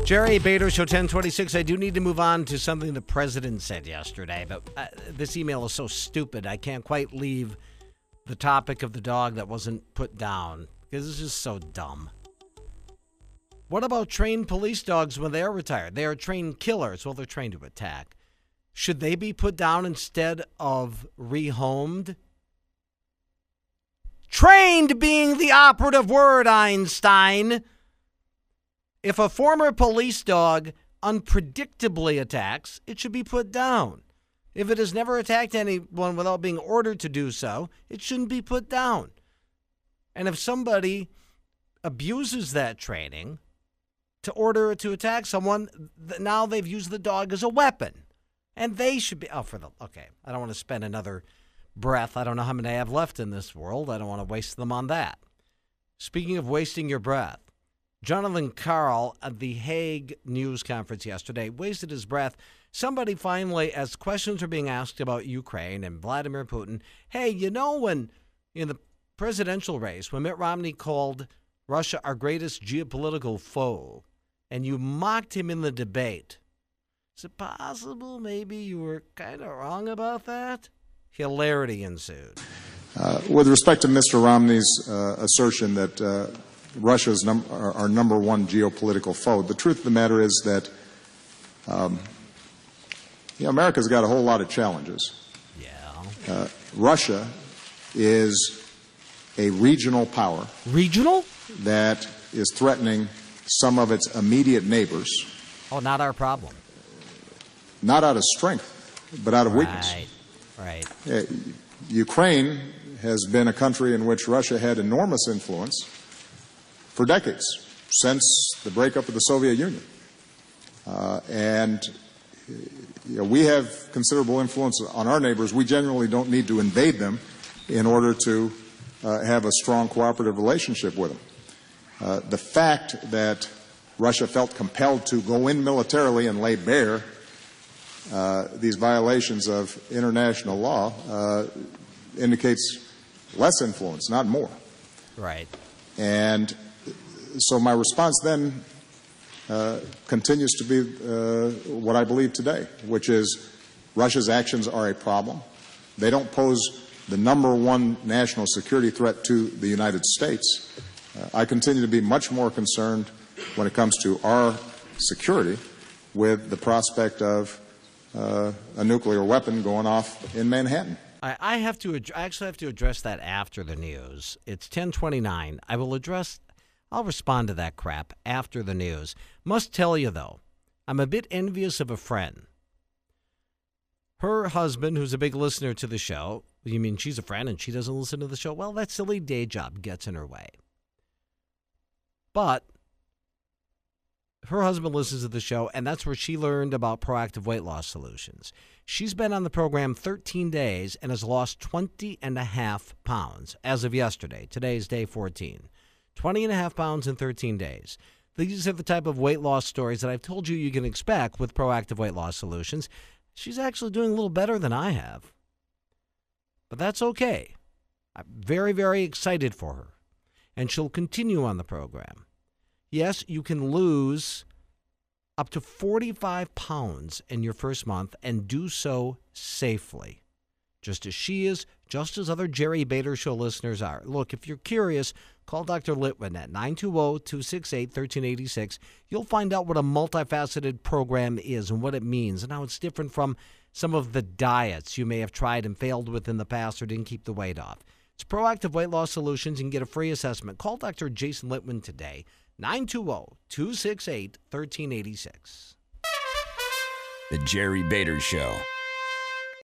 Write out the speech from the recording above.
Jerry Bader, Show 1026. I do need to move on to something the president said yesterday, but this email is so stupid I can't quite leave the topic of the dog that wasn't put down because it's just so dumb. What about trained police dogs when they're retired? They are trained killers. Well, they're trained to attack. Should they be put down instead of rehomed? Trained being the operative word, Einstein. If a former police dog unpredictably attacks, it should be put down. If it has never attacked anyone without being ordered to do so, it shouldn't be put down. And if somebody abuses that training to order it to attack someone, now they've used the dog as a weapon. And they should be, I don't want to spend another breath. I don't know how many I have left in this world. I don't want to waste them on that. Speaking of wasting your breath, Jonathan Karl at the Hague news conference yesterday wasted his breath. Somebody finally, as questions were being asked about Ukraine and Vladimir Putin, hey, when in the presidential race, when Mitt Romney called Russia our greatest geopolitical foe, and you mocked him in the debate, is it possible maybe you were kind of wrong about that? Hilarity ensued. With respect to Mr. Romney's assertion that Russia is our number one geopolitical foe, the truth of the matter is that America's got a whole lot of challenges. Yeah. Russia is a regional power. Regional? That is threatening some of its immediate neighbors. Oh, not our problem. Not out of strength, but out of weakness. Right. Ukraine has been a country in which Russia had enormous influence for decades, since the breakup of the Soviet Union. We have considerable influence on our neighbors. We generally don't need to invade them in order to have a strong cooperative relationship with them. The fact that Russia felt compelled to go in militarily and lay bare these violations of international law indicates less influence, not more. Right. And so my response then continues to be what I believe today, which is Russia's actions are a problem. They don't pose the number one national security threat to the United States. I continue to be much more concerned when it comes to our security with the prospect of a nuclear weapon going off in Manhattan. I actually have to address that after the news. It's 10:29. I'll respond to that crap after the news. Must tell you, though, I'm a bit envious of a friend. Her husband, who's a big listener to the show, you mean she's a friend and she doesn't listen to the show? Well, that silly day job gets in her way. But her husband listens to the show, and that's where she learned about Proactive Weight Loss Solutions. She's been on the program 13 days and has lost 20.5 pounds as of yesterday. Today's day 14. 20.5 pounds in 13 days. These are the type of weight loss stories that I've told you can expect with Proactive Weight Loss Solutions. She's actually doing a little better than I have. But that's okay. I'm very, very excited for her. And she'll continue on the program. Yes, you can lose up to 45 pounds in your first month and do so safely. Just as she is, just as other Jerry Bader Show listeners are. Look, if you're curious, call Dr. Litwin at 920-268-1386. You'll find out what a multifaceted program is and what it means and how it's different from some of the diets you may have tried and failed with in the past or didn't keep the weight off. It's Proactive Weight Loss Solutions. You can get a free assessment. Call Dr. Jason Litwin today, 920-268-1386. The Jerry Bader Show.